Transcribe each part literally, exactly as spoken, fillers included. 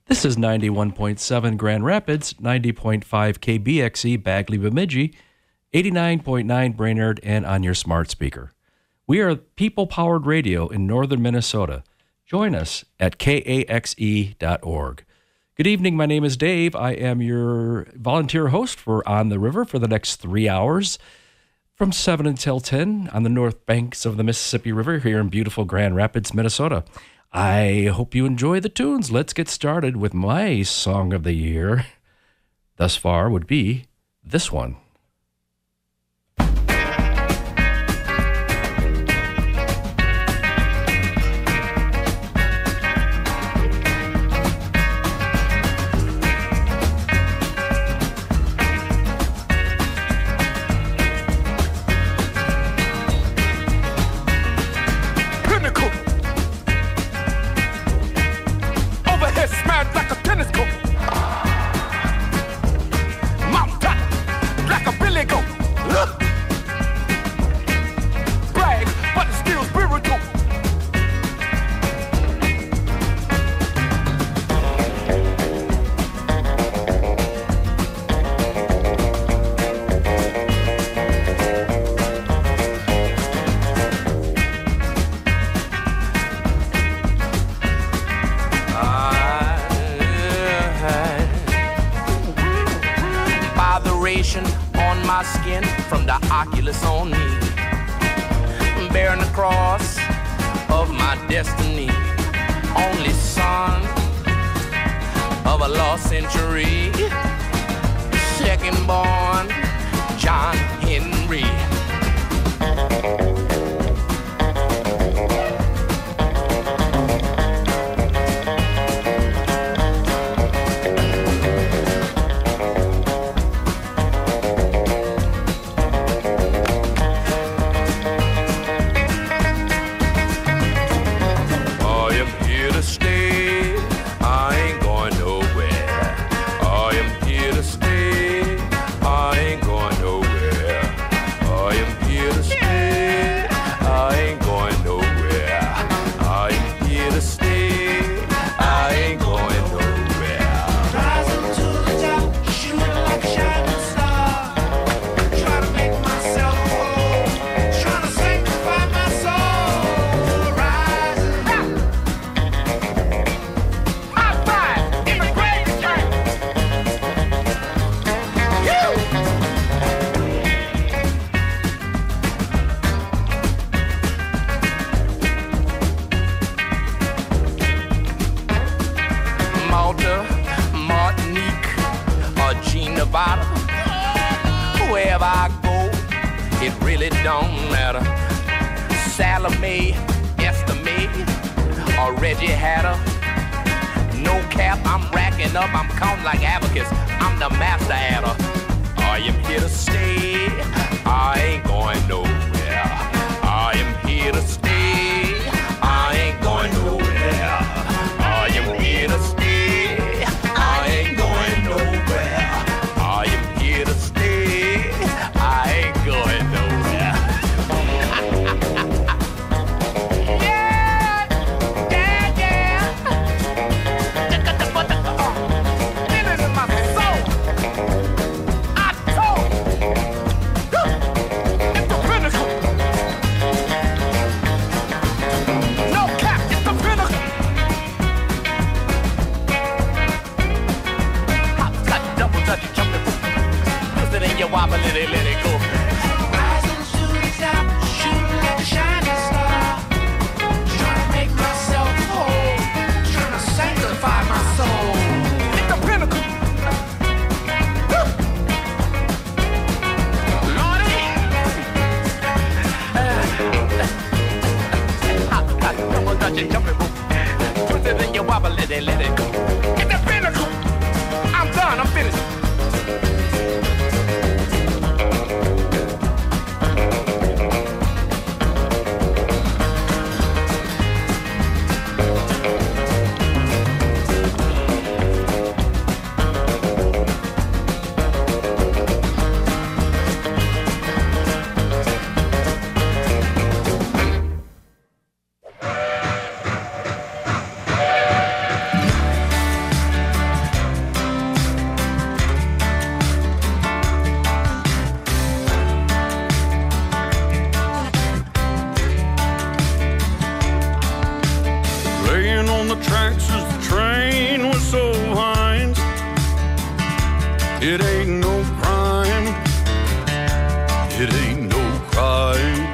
This is ninety-one point seven Grand Rapids, ninety point five K B X E Bagley Bemidji, eighty-nine point nine Brainerd, and on your smart speaker. We are people-powered radio in northern Minnesota. Join us at K A X E dot org. Good evening. My name is Dave. I am your volunteer host for On the River for the next three hours from seven until ten on the north banks of the Mississippi River here in beautiful Grand Rapids, Minnesota. I hope you enjoy the tunes. Let's get started with my song of the year. Thus far would be this one. On my skin from the oculus on me, bearing the cross of my destiny, only son of a lost century, second born John Henry. Wherever I go, it really don't matter. Salome, Estimate, or Reggie Hatter. No cap, I'm racking up, I'm counting like abacus. I'm the master adder. I am here to stay, I ain't going nowhere. I am here to stay, I ain't going nowhere. I am here to stay, I ain't going nowhere. I am here to stay, I ain't going nowhere. Yeah, yeah, yeah. Feel it in my soul. I told you, it's the pinnacle. on the tracks as the train whistle whines. It ain't no crime. It ain't no crime.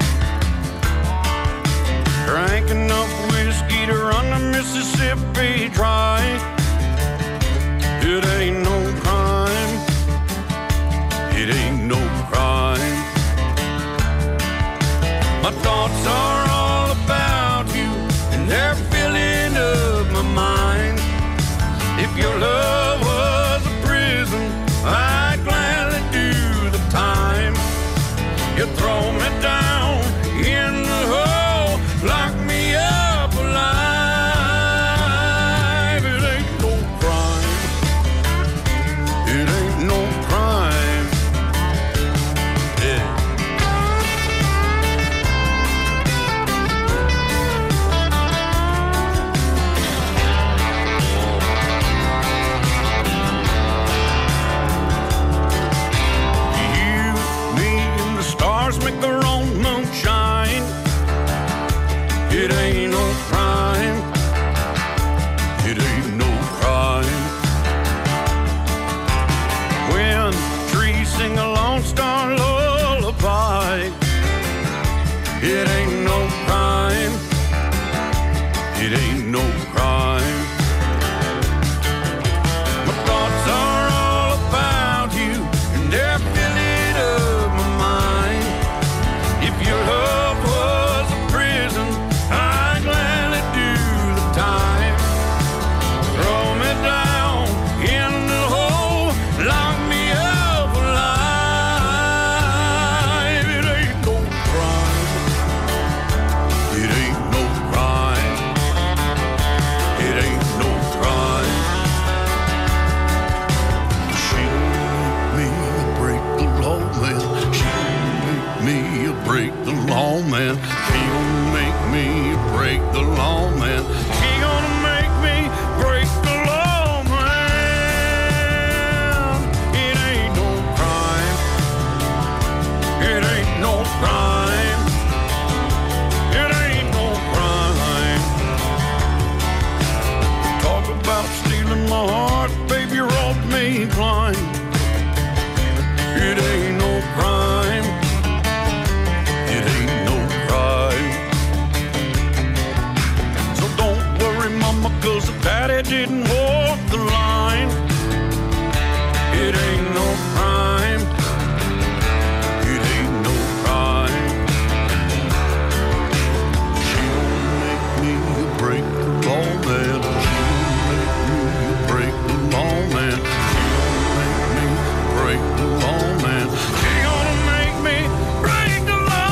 Drinking up whiskey to run the Mississippi dry. It ain't no crime. It ain't no crime. My thoughts are all about you, and they're filling up my mind. If your love was a prison, I'd gladly do the time. You throw me down in the hole, lock me up alive. It ain't no crime. It ain't no crime. Yeah. You, me, and the stars make their own moonshine. It ain't no crime. It ain't no crime. When trees sing a Lone Star lullaby, it ain't no crime. It ain't no crime. My thoughts are all about you, and they're filling up my mind. If your love was a prison, I'd gladly do the time. Throw me down in the hole, lock me up alive. It ain't no crime. It ain't no crime. It ain't no crime. She'll make me break the law, man. She'll make me break the law, man. She'll make me break the law, man. She gonna make me break the law, man. It ain't no crime. It ain't no crime. It ain't no crime. Talk about stealing my heart, baby, you robbed me blind. It ain't no crime. It ain't no crime. So don't worry, mama, cause the daddy didn't walk the line. It ain't no crime. It ain't no crime. She'll make me break the law, man. She'll make me break the law, man. She'll make me break the law, man. She gonna make me break the law,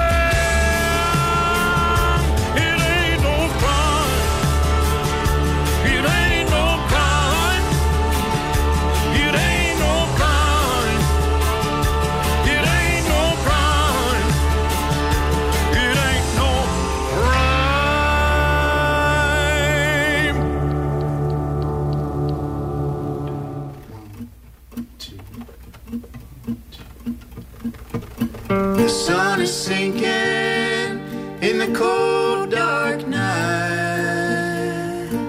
man. It ain't no crime. It ain't no crime. It ain't no crime. It ain't no crime. It ain't no crime. The sun is sinking in the cold, dark night.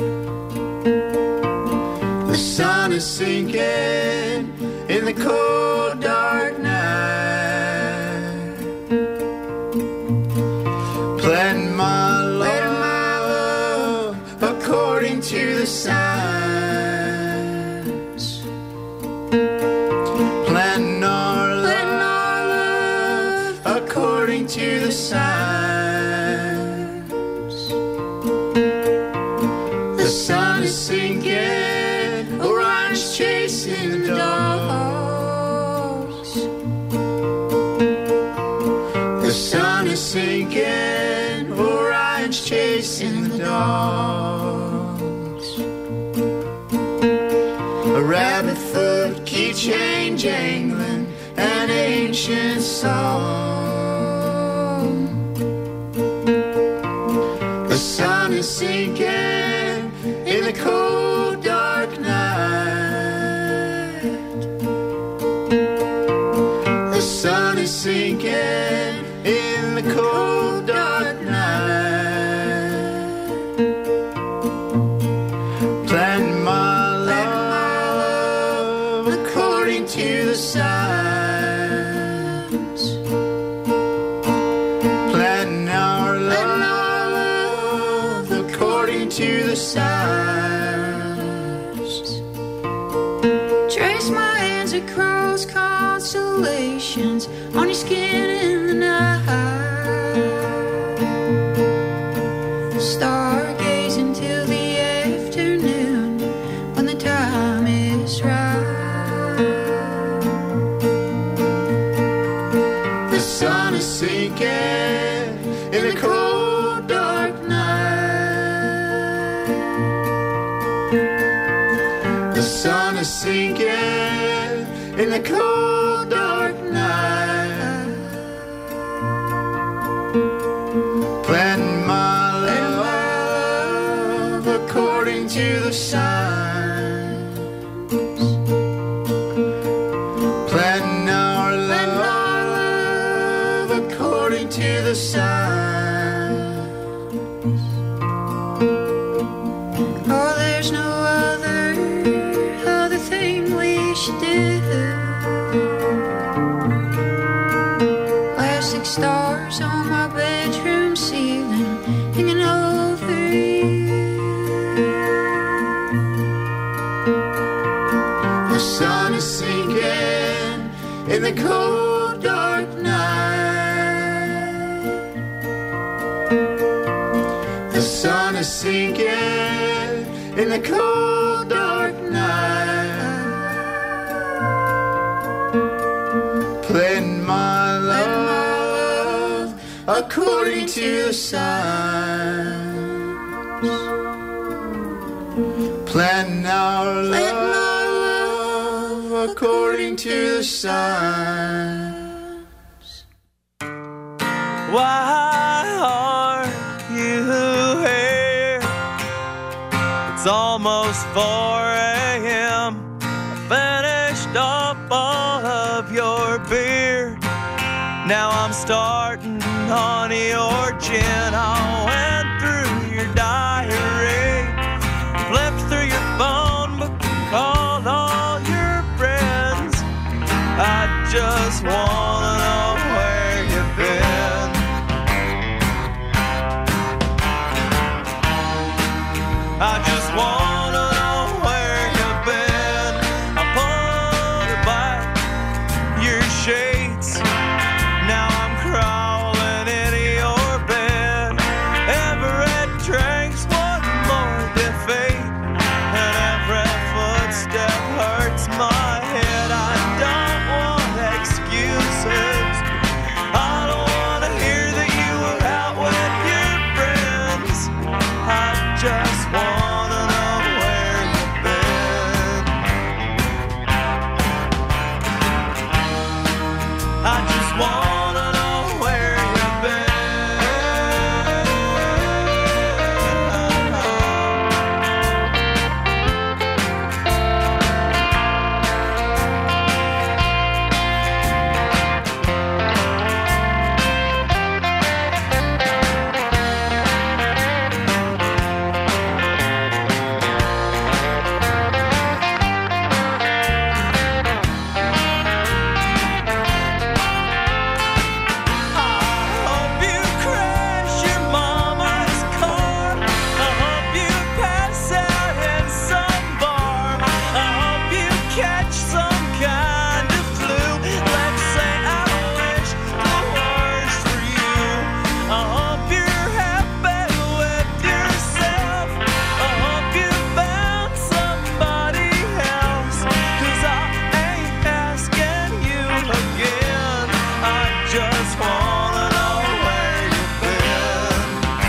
The sun is sinking in the cold, dark night. Plan my love according to the signs. Plan our love according to the signs. The sun is sinking, Orion's chasing the dogs. The sun is sinking, Orion's chasing the dogs. A rabbit foot keychain jangling, an ancient song. The sun is sinking in the cold, dark night. The sun is sinking in the cold, dark night. according to the signs. Trace my hands across constellations on your skin in the night. Stargazing till the afternoon when the time is right. The sun is sinking in the cold dark night. The sun is sinking in the cold dark night. Planting my love according to the signs. Planting our love according to the signs. Oh, there's no other other thing we should do. Plastic stars on my bedroom ceiling hanging over you. The sun is sinking in the cold dark night. The sun is sinking in the cold dark night. Planting my love according to the signs. Planting our love according to the signs. Why aren't you here? It's almost four a.m. I finished up all of your beer. Now I'm starting on your gin. I went through your diary, flipped through your phone book, called all your friends. I just wanna know where you've been. I just wanna know where you've been. I pulled back your shades. Now I'm crawling into your bed. Every drink's one more defeat, and every footstep hurts my head. I don't want excuses. I don't want to hear that you were out with your friends. I just want to know where you've been. I just want to know where you've been. I hope you crash your mama's car. I hope you pass out in some bar. I hope you catch some kind of flu. Let's say I wish the worst for you. I hope you're happy with yourself. I hope you found somebody else, 'cause I ain't asking you again. I just wanna know where you've been.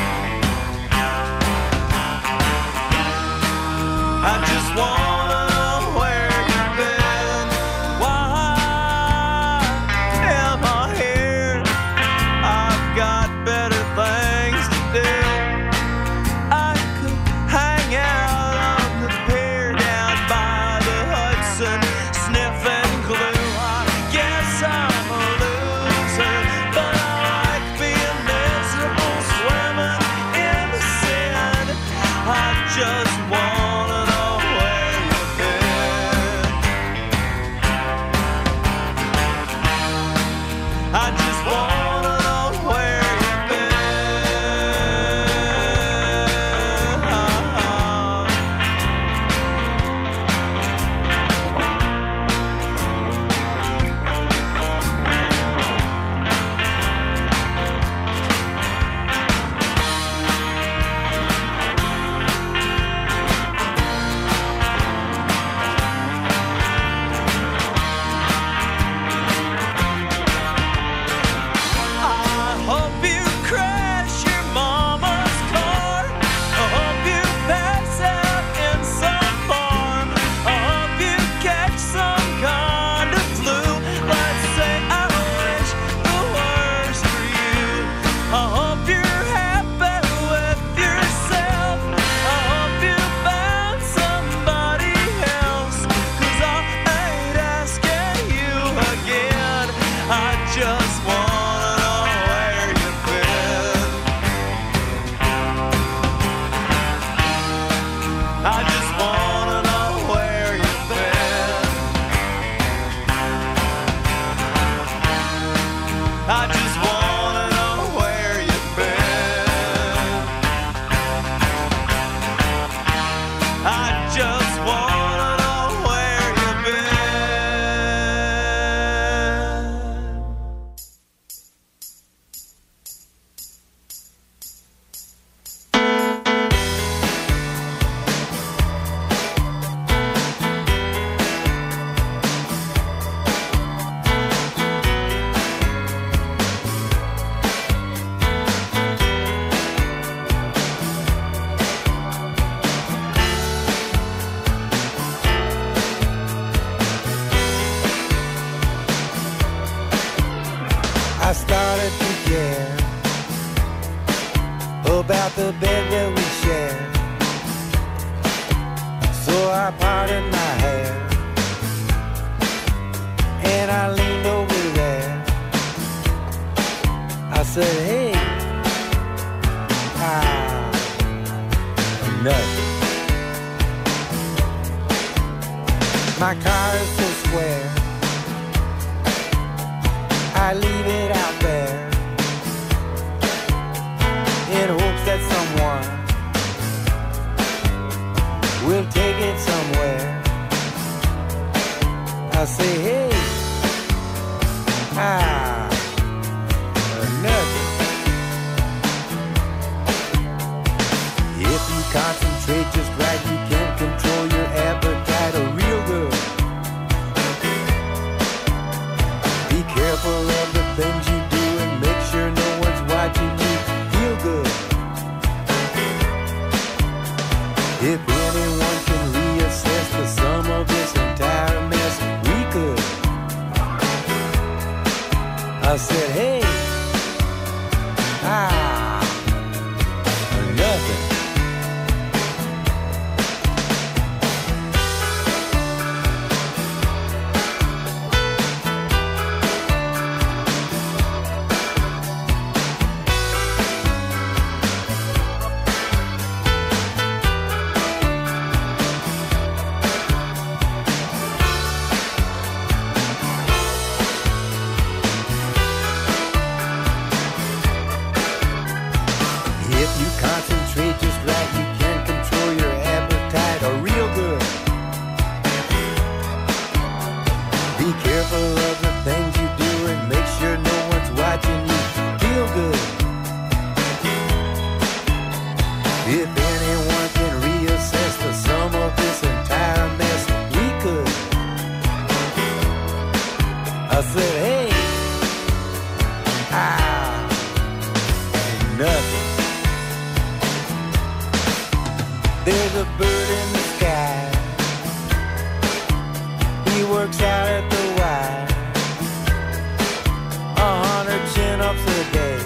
I just wanna know where you've been. Why am I here? I've got better things to do. I could hang out on the pier down by the Hudson, sniffing glue. I guess I'm a loser, but I like being miserable, swimming in the sand. I just wanna know where you've been. I just wanna know where you've been. I I just wanna know where you've been. I just wanna know where you've been. I just wanna know where you've been. I started to care about the bed that we shared. So I parted my hair and I leaned over there. I said, hey, ah, nothing. My car is so square, I leave it out there in hopes that someone will take it somewhere. I say, hey, ah, nothing. If you concentrate just right, you can control your appetite real good. Be careful of the things you do and make sure no one's watching you. Feel good. If anyone can reassess the sum of this entire mess, we could. I said, hey, ah, nothing. If you concentrate just right, you can control your appetite or real good. Be careful of the things you do and make sure no one's watching you. Feel good. If anyone can reassess the sum of this entire mess, we could. I said, hey, ah, nothing. There's a bird in the sky. He works out at the Y. A hundred chin-ups a day.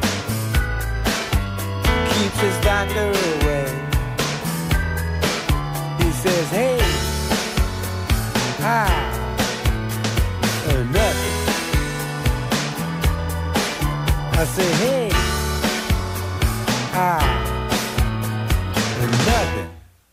Keeps his doctor away. He says, hey, ah, uh, nothing. I say, hey, ah, nothing.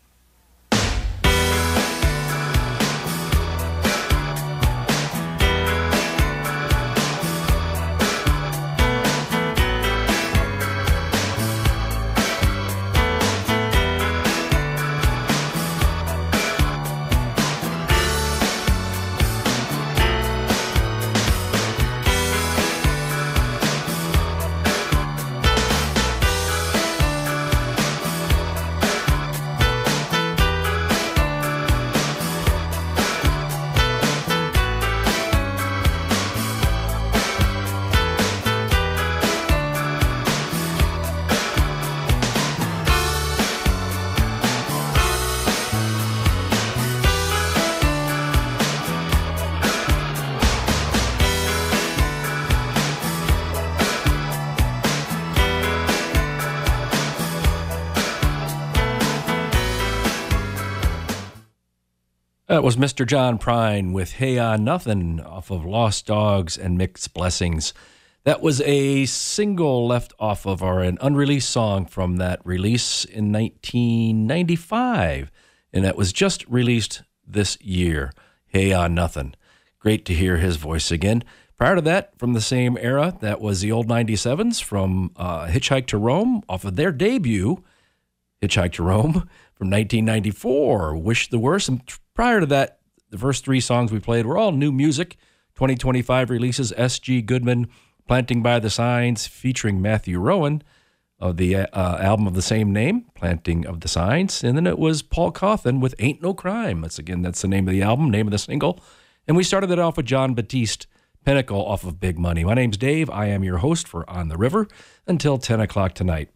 That was Mister John Prine with Hey On Nothing off of Lost Dogs and Mixed Blessings. That was a single left off of our an unreleased song from that release in nineteen ninety-five, and that was just released this year. Hey on Nothing. Great to hear his voice again. Prior to that, from the same era, that was the old ninety-sevens from uh, Hitchhike to Rome, off of their debut, Hitchhike to Rome, from nineteen ninety-four, Wish the Worst. And prior to that, the first three songs we played were all new music. twenty twenty-five releases, S G Goodman, Planting by the Signs, featuring Matthew Rowan, of the uh, album of the same name, Planting of the Signs. And then it was Paul Cauthen with Ain't No Crime. That's, again, that's the name of the album, name of the single. And we started it off with John Batiste, Pinnacle, off of Big Money. My name's Dave. I am your host for On the River until ten o'clock tonight.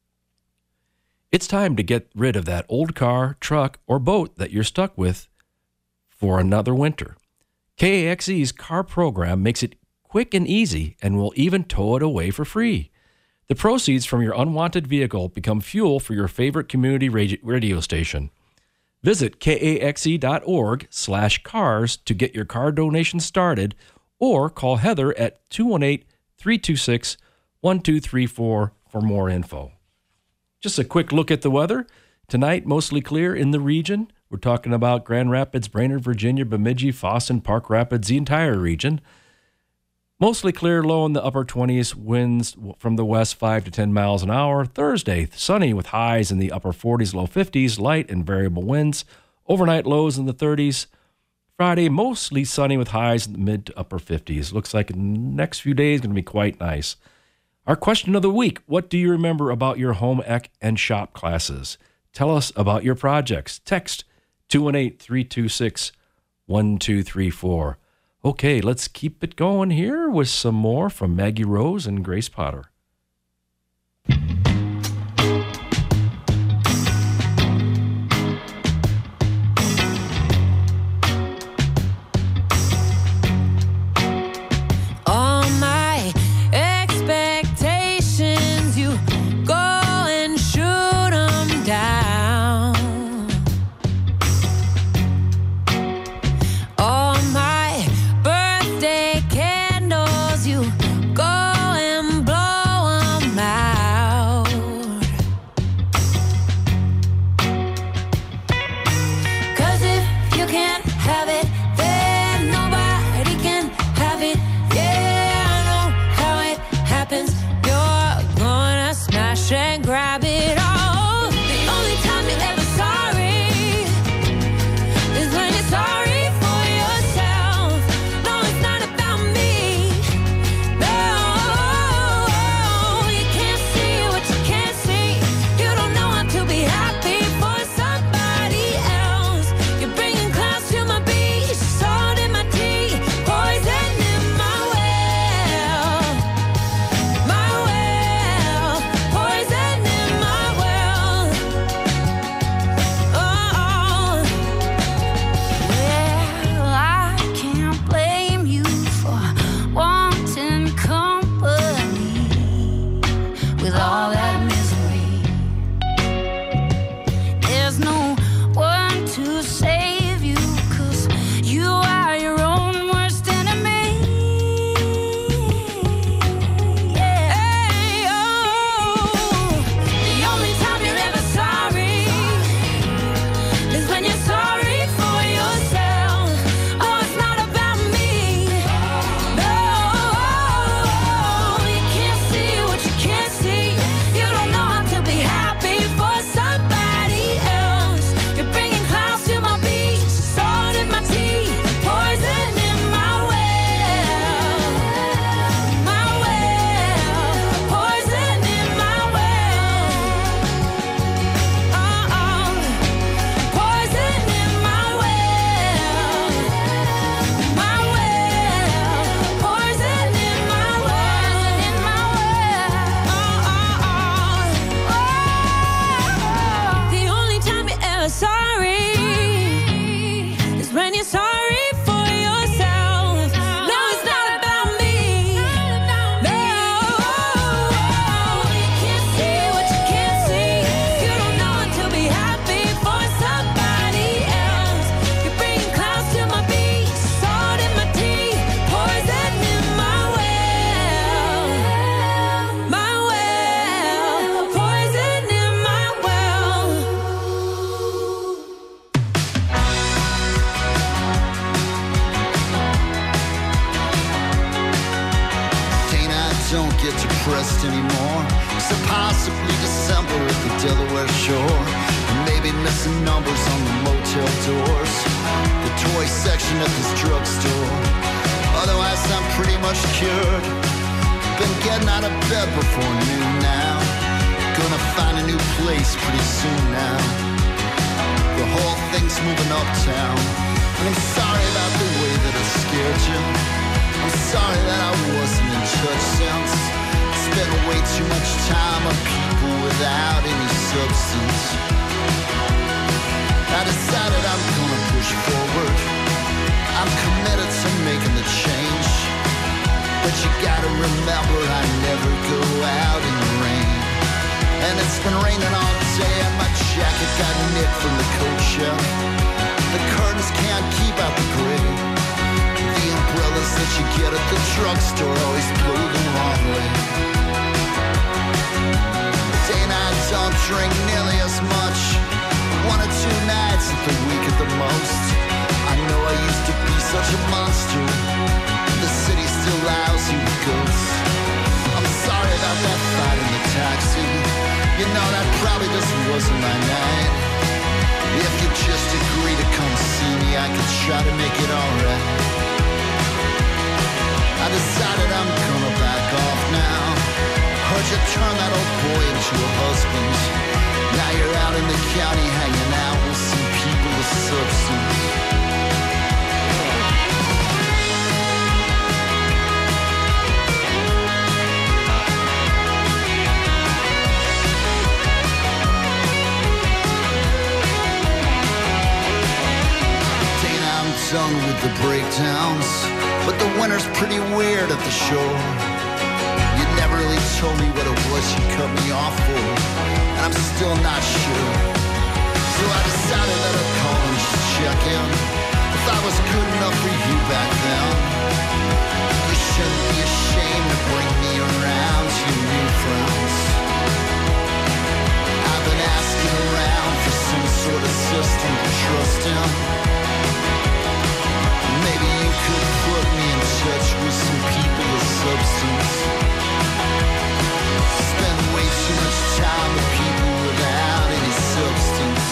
It's time to get rid of that old car, truck, or boat that you're stuck with for another winter. K A X E's car program makes it quick and easy and will even tow it away for free. The proceeds from your unwanted vehicle become fuel for your favorite community radio station. Visit kaxe.org slash cars to get your car donation started, or call Heather at two one eight, three two six, one two three four for more info. Just a quick look at the weather. Tonight, mostly clear in the region. We're talking about Grand Rapids, Brainerd, Virginia, Bemidji, Fosston, Park Rapids, the entire region. Mostly clear, low in the upper twenties, winds from the west five to ten miles an hour. Thursday, sunny with highs in the upper forties, low fifties, light and variable winds. Overnight lows in the thirties. Friday, mostly sunny with highs in the mid to upper fifties. Looks like the next few days going to be quite nice. Our question of the week: what do you remember about your home ec and shop classes? Tell us about your projects. Text two one eight, three two six, one two three four. Okay, let's keep it going here with some more from Maggie Rose and Grace Potter. All my expectations, you go and shoot 'em down. All my birthday candles, you go and blow 'em out. 'Cause if you can't have it, then nobody can have it. Yeah, I know how it happens. You're gonna smash and grab it all. The only time you're ever sorry is when you're sorry for yourself. No, it's not about me. No, you can't see what you can't see. You don't know how to be happy for somebody else. You're bringing clouds to my beach, salt in my tea, poison in my well. My well, poison in my well. Oh, well, I can't blame you for wanting company with all that misery. There's no one to save you, 'cause you are your own worst enemy. Yeah. Oh, the only time you're ever sorry is when you're sorry for yourself. Oh, it's not about me. No, you can't see what you can't see. You don't know how to be happy for somebody else. You're bringing clouds to my beach, salt in my tea, poison in my well. My well, poison in my well. Oh, poison in my well. My well, poison in my well. In my well. The only time you're ever sorry is when you're sorry for yourself. No, it's not about me. No, you can't see what you can't see. You don't know how to be happy for somebody else. You're bringing clouds to my beach, salt in my tea, poison in my well. depressed anymore. So possibly December at the Delaware shore. Maybe missing numbers on the motel doors. The toy section at this drugstore. Otherwise I'm pretty much cured. Been getting out of bed before noon now. Gonna find a new place pretty soon now. The whole thing's moving uptown. And I'm sorry about the way that I scared you. I'm sorry that I wasn't in touch since. Spent way too much time on people without any substance. I decided I'm gonna push forward. I'm committed to making the change. But you gotta remember I never go out in the rain. And it's been raining all day and my jacket got nicked from the coat shelf. The curtains can't keep out the gray. The umbrellas that you get at the drugstore always blow the wrong way. Day and I don't drink nearly as much. One or two nights of the week at the most. I know I used to be such a monster. The city still lousy with ghosts. I'm sorry about that fight in the taxi. You know that probably just wasn't my night. If you just agree to come see me, I could try to make it alright. I decided I'm gonna back off now. Heard you turn that old boy into a husband. Now you're out in the county hanging out with some people with substance. Done with the breakdowns, but the winter's pretty weird at the shore. You never really told me what it was you cut me off for, and I'm still not sure. So I decided that I'd call and just check in. If I was good enough for you back then, you shouldn't be ashamed to bring me around to your new friends. I've been asking around for some sort of system to trust in. Maybe you could put me in touch with some people with substance. Spend way too much time with people without any substance.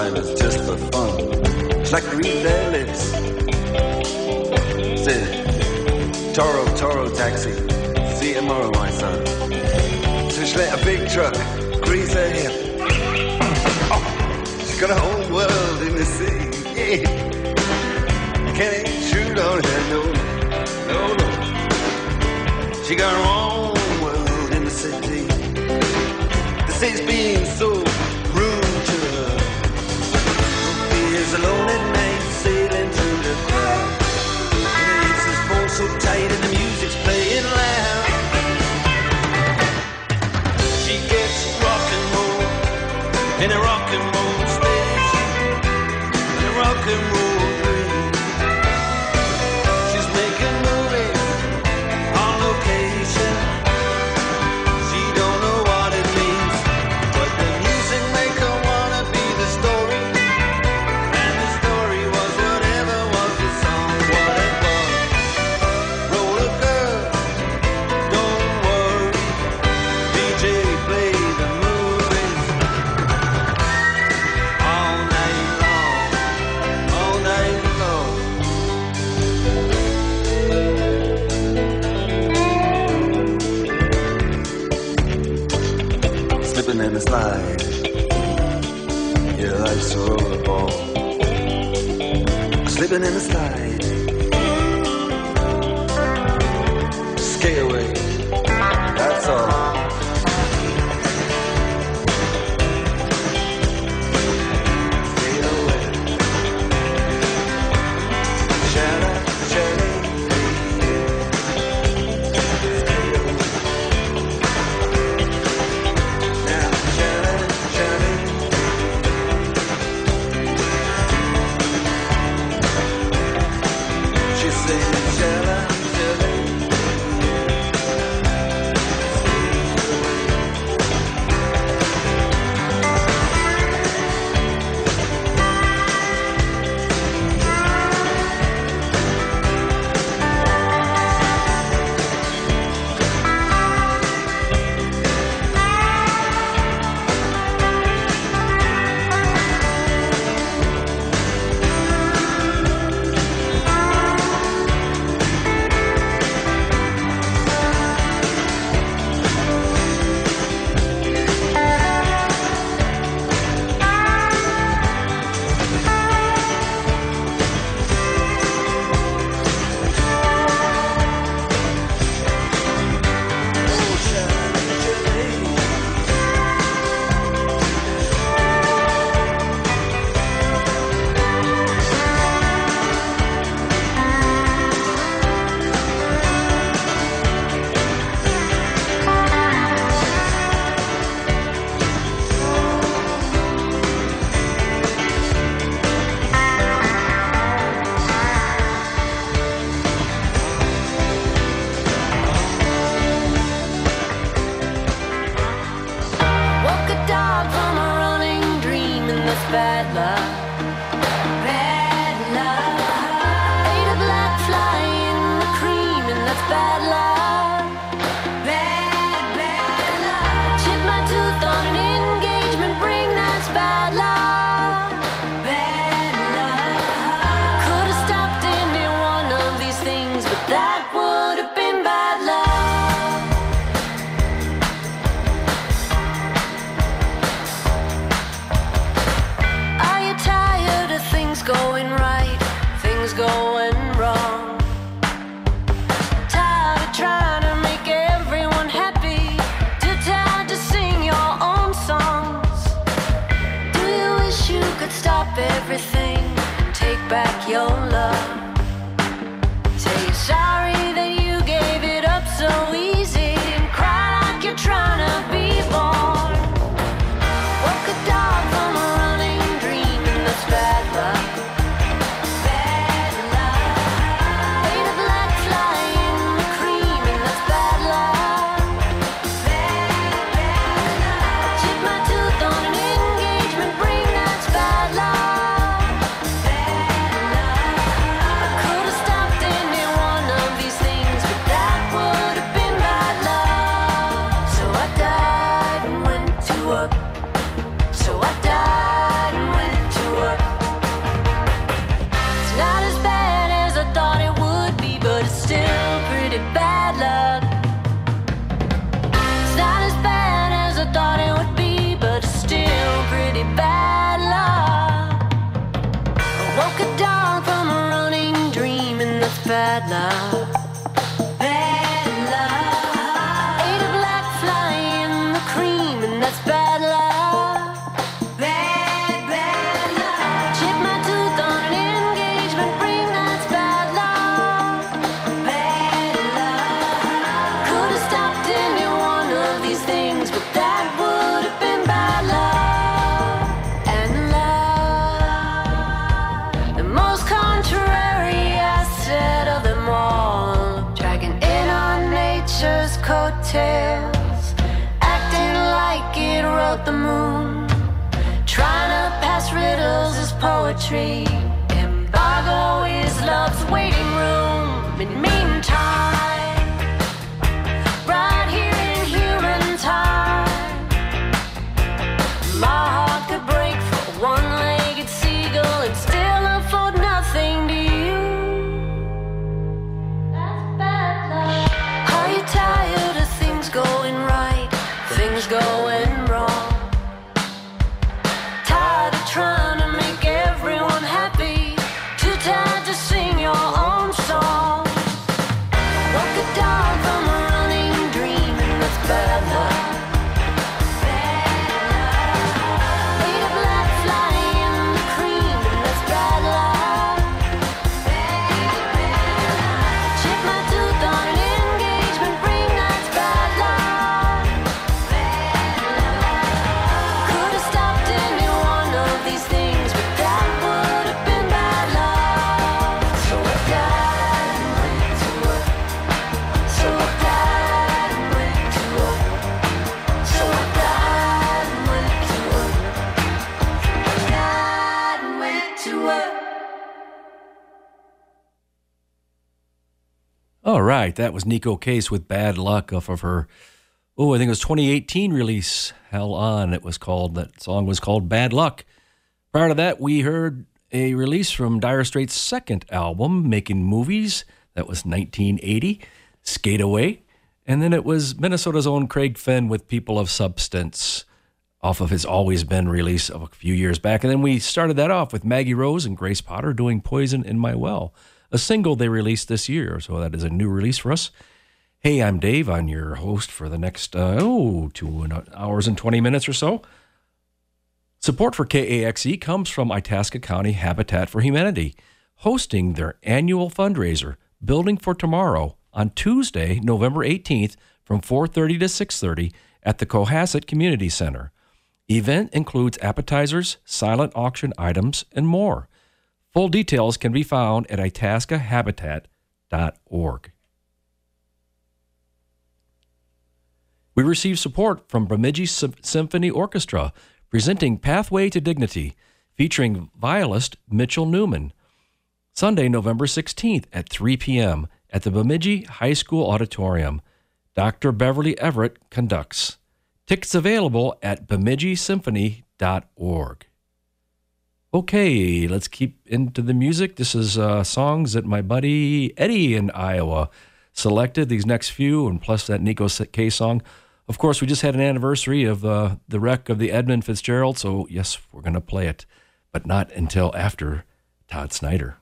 moonshiners just for fun. It's like read their lips. Said, Toro, Toro taxi. See you tomorrow, my son. So she let a big truck grease her hip. Oh, she's got a whole world in the sea. Yeah. Can't shoot on her, no, no, no. She got her own world in the city. The city's being so rude to her. He is alone at night, sailing through the crowd. And it's his phone so tight and the music's playing loud. She gets rock and roll in a rock and roll stage, in a rock and roll. In the slide, your life's a rollerball. Slipping in the slide, skate away, that's all. Skate away, shut up, shut up. Could have stopped any one of bad luck. Bad luck. Ate a black fly in the cream, and that's bad luck. Bad, bad luck. Chipped my tooth on an engagement ring, that's bad luck. Bad luck. Could have stopped any one of these things, but that would have been bad luck. And love, the most contrary asset of them all, dragging in on nature's coattails, acting like it wrote the moon, trying to pass riddles as poetry. Embargo is love's waiting room. In meantime, right here in human time, my heart could break for a one-legged seagull and still afford nothing to you. That's bad luck. Are you tired of things going right, things going wrong? Tired of trying to make everyone happy, too tired to sing your own song. Woke a dog from a running dream, and that's bad luck. Ate a black fly in the cream, and that's bad luck. Chipped my tooth on an engagement ring, that's bad luck. Could have stopped any one of these things, but that would have been bad luck. So I died and went to work. So I died and went to work. So I died and went to work. I died and went to work. All right, that was Nico Case with Bad Luck off of her, oh, I think it was twenty eighteen release, Hell On, it was called. That song was called Bad Luck. Prior to that, we heard a release from Dire Straits' second album, Making Movies. That was nineteen eighty, Skate Away. And then it was Minnesota's own Craig Finn with People of Substance off of his Always Been release of a few years back. And then we started that off with Maggie Rose and Grace Potter doing Poison in My Well, a single they released this year. So that is a new release for us. Hey, I'm Dave. I'm your host for the next, uh, oh, two hours and twenty minutes or so. Support for K A X E comes from Itasca County Habitat for Humanity, hosting their annual fundraiser, Building for Tomorrow, on Tuesday, November eighteenth from four thirty to six thirty at the Cohasset Community Center. Event includes appetizers, silent auction items, and more. Full details can be found at itasca habitat dot org. We receive support from Bemidji Sym- Symphony Orchestra, presenting Pathway to Dignity, featuring violist Mitchell Newman. Sunday, November sixteenth at three p.m. at the Bemidji High School Auditorium. Doctor Beverly Everett conducts. Tickets available at bemidji symphony dot org. Okay, let's keep into the music. This is uh, songs that my buddy Eddie in Iowa selected, these next few, and plus that Nico K song. Of course, we just had an anniversary of uh, the wreck of the Edmund Fitzgerald, so yes, we're going to play it, but not until after Todd Snyder.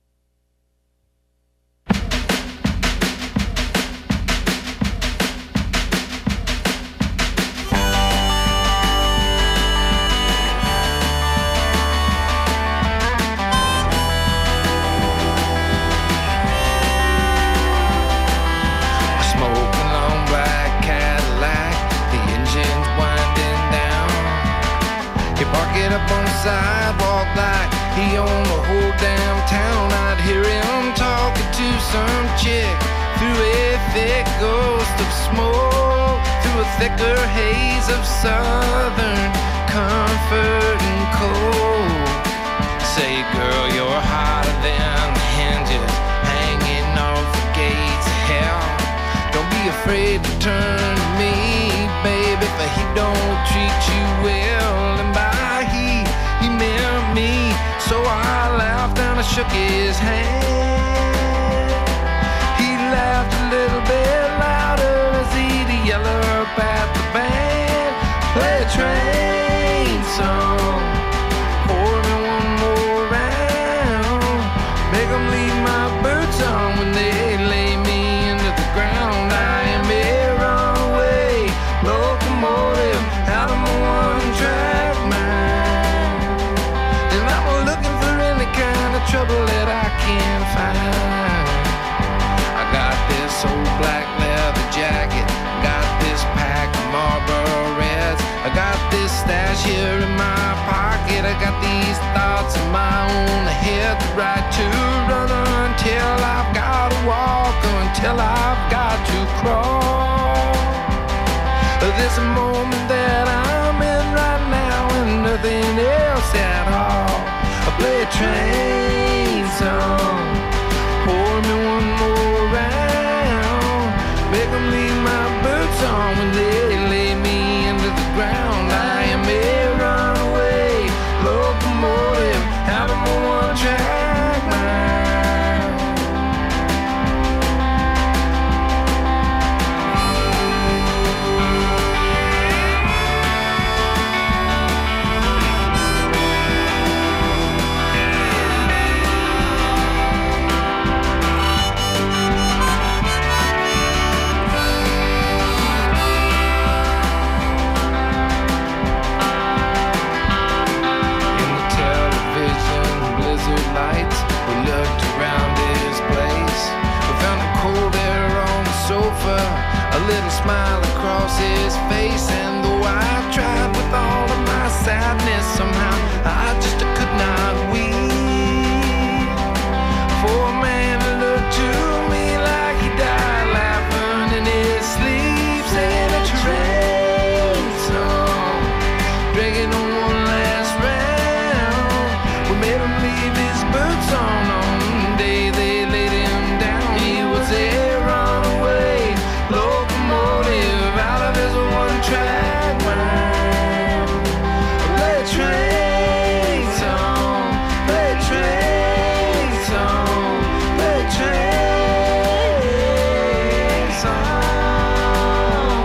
Sidewalk like he owned the whole damn town. I'd hear him talking to some chick through a thick ghost of smoke, through a thicker haze of southern comfort and cold. Say, girl, you're hotter than hinges hanging off the gates of hell. Don't be afraid to turn to me, baby, for he don't treat you well. And by he He meant me, so I laughed and I shook his hand. He laughed a little bit louder as he'd yell up at the band. Play a train song, pour me one more round. Make 'em leave my boots on when they this moment that I'm in right now and nothing else at all. I play a train song, pour me one more round, make them leave my boots on when they lay me into the ground. I am a runaway locomotive out of a one-track mind. A little smile across his face, and though I tried with all of my sadness, somehow I just could not weep. For a man to look to me like he died laughing in his sleep, singing a train song, drinking on one last round. We made him leave his boots on on the day they laid him down. He was a runaway locomotive out of his one-track mind. Play a train song, play a train song, play a train song.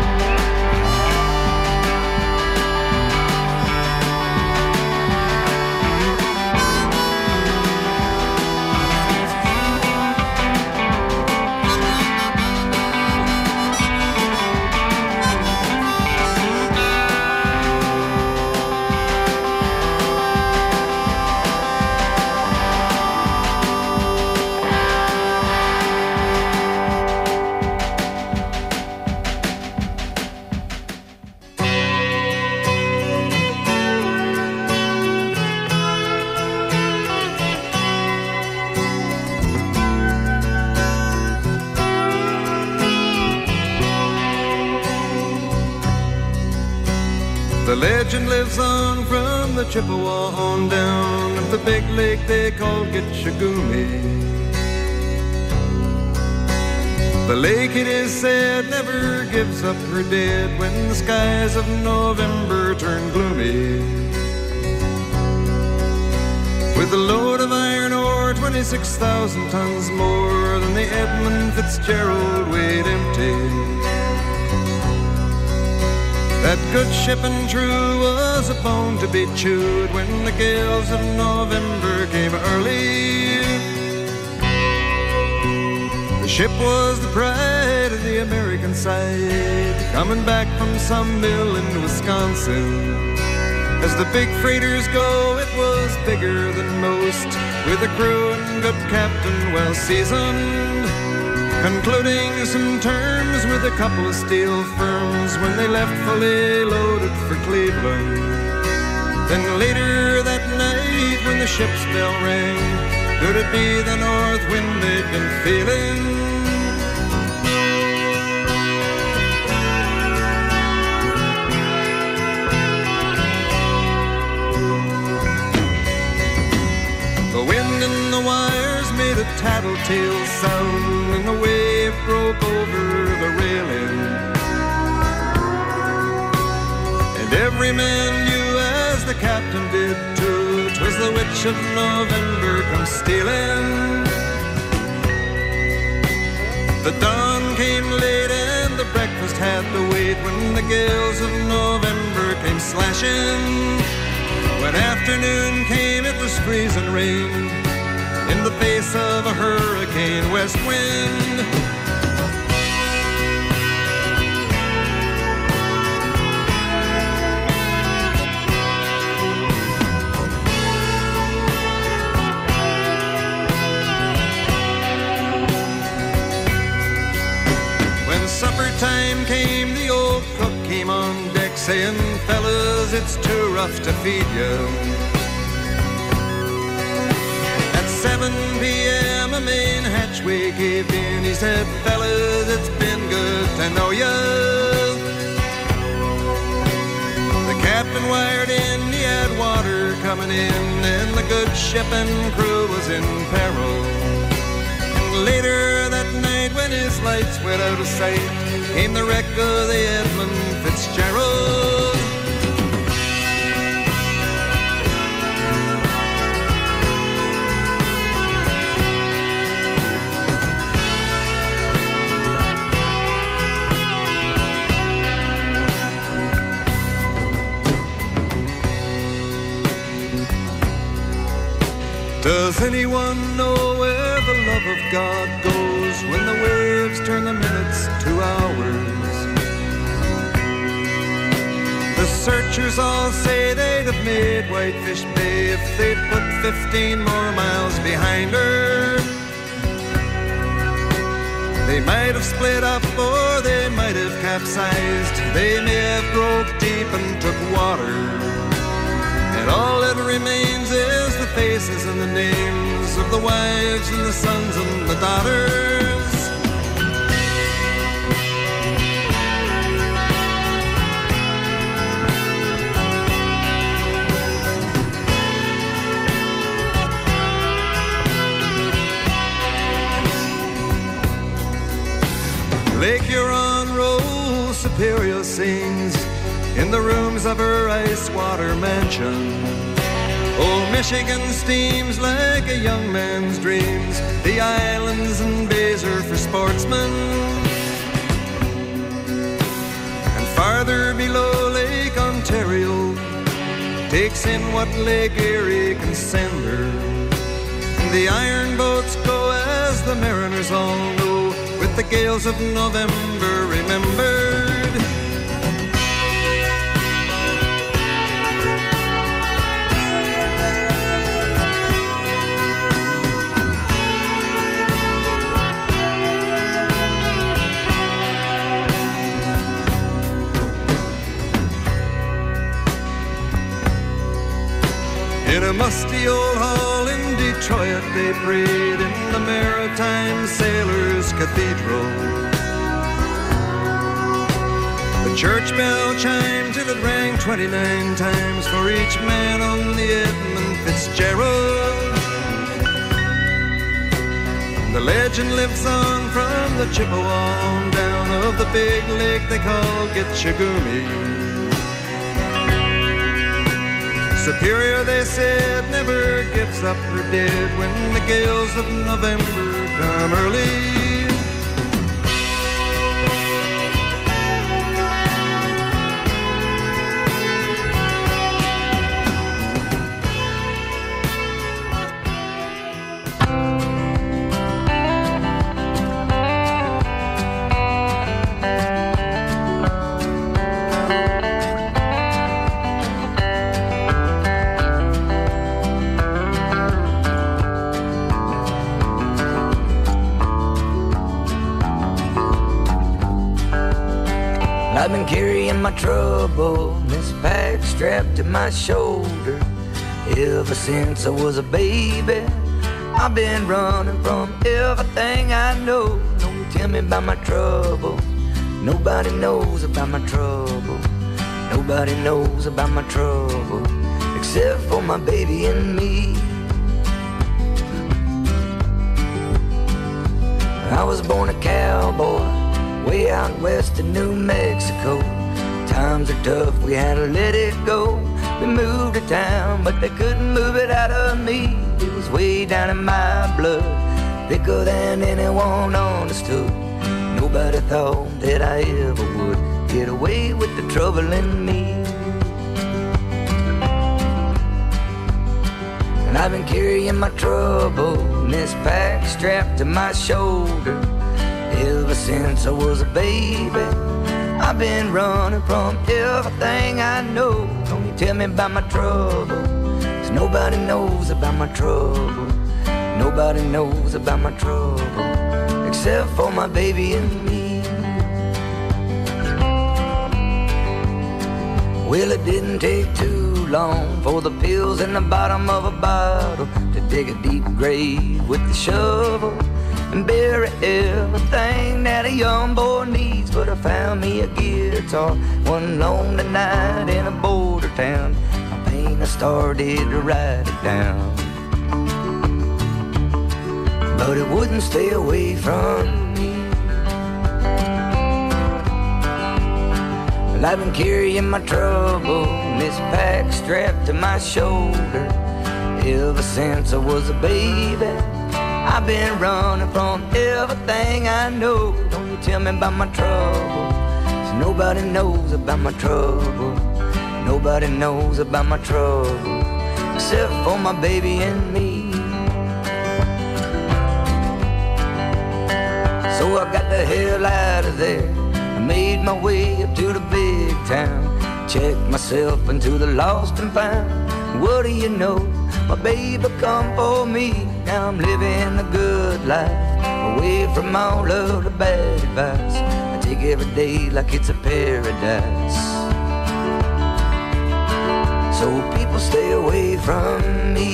The legend lives on from the Chippewa on down of the big lake they call Gitchagumi. The lake, it is said, never gives up her dead when the skies of November turn gloomy. With a load of iron ore, twenty-six thousand tons more than the Edmund Fitzgerald weighed empty. That good ship and true was a bone to be chewed when the gales of November came early. The ship was the pride of the American side, coming back from some mill in Wisconsin. As the big freighters go, it was bigger than most, with a crew and good captain well seasoned, concluding some terms with a couple of steel firms when they left fully loaded for Cleveland. Then later that night when the ship's bell rang, could it be the north wind they'd been feeling? The wind in the wires made a tattletale sound, and the wave broke over the railing. And every man knew, as the captain did too, 'twas the witch of November come stealing. The dawn came late and the breakfast had to wait when the gales of November came slashing. When afternoon came, it was freezing rain in the face of a hurricane west wind. When supper time came, the old cook came on deck saying, "Fellas, it's too rough to feed you." At seven p.m. a main hatchway gave in. He said, "Fellas, it's been good to know you." captain wired in, he had water coming in, and the good ship and crew was in peril. And later that night when his lights went out of sight, came the wreck of the Edmund Fitzgerald. Does anyone know where the love of God goes when the waves turn the minutes to hours? The searchers all say they'd have made Whitefish Bay if they'd put fifteen more miles behind her. They might have split up or they might have capsized. They may have broke deep and took water. And all that remains is the faces and the names of the wives and the sons and the daughters. Lake Huron rolls Superior sings in the rooms of her ice-water mansion. Old Michigan steams like a young man's dreams. The islands and bays are for sportsmen. And farther below, Lake Ontario takes in what Lake Erie can send her. And the iron boats go, as the mariners all know, with the gales of November remembered. In a musty old hall in Detroit they prayed in the Maritime Sailors Cathedral. The church bell chimed till it rang twenty-nine times for each man on the Edmund Fitzgerald. The legend lives on from the Chippewa on down of the big lake they call Gitchagumi. Superior, they said, never gives up her dead when the gales of November come early. I've been carrying my trouble, this pack strapped to my shoulder. Ever since I was a baby, I've been running from everything I know. Don't tell me about my trouble, nobody knows about my trouble. Nobody knows about my trouble, except for my baby and me. I was born a cowboy, way out west in New Mexico. Times are tough, we had to let it go. We moved to town, but they couldn't move it out of me. It was way down in my blood, thicker than anyone understood. Nobody thought that I ever would get away with the trouble in me. And I've been carrying my trouble in this pack strapped to my shoulder. Ever since I was a baby, I've been running from everything I know. Don't you tell me about my trouble, 'cause nobody knows about my trouble. Nobody knows about my trouble, except for my baby and me. Well, it didn't take too long for the pills in the bottom of a bottle to dig a deep grave with the shovel and bury everything that a young boy needs. But I found me a guitar one lonely night in a border town. My pain, I started to write it down, but it wouldn't stay away from me. Well, I've been carrying my trouble in this pack strapped to my shoulder ever since I was a baby. I've been running from everything I know. Don't you tell me about my trouble, 'cause nobody knows about my trouble. Nobody knows about my trouble except for my baby and me. So I got the hell out of there. I made my way up to the big town, checked myself into the lost and found. What do you know? My baby come for me. Now I'm living a good life, away from all of the bad advice. I take every day like it's a paradise, so people stay away from me.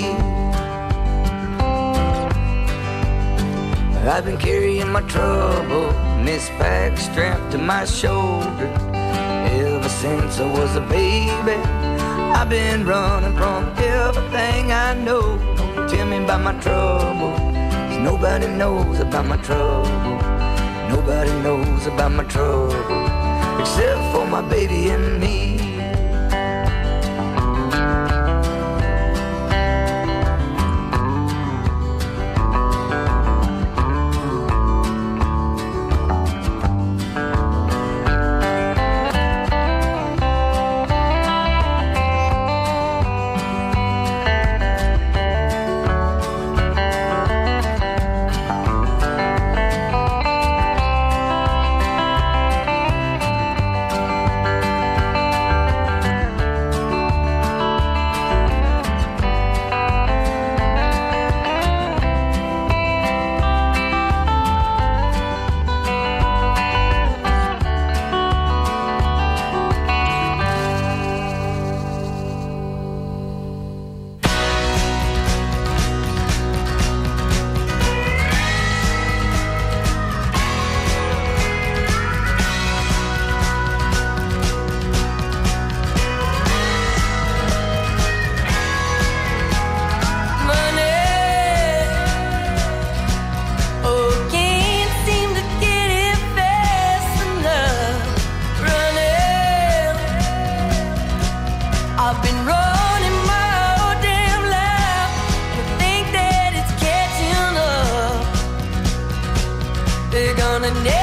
I've been carrying my trouble in this pack strapped to my shoulder ever since I was a baby. I've been running from everything I know. Don't tell me about my trouble, 'cause nobody knows about my trouble. Nobody knows about my trouble except for my baby and me. They're gonna never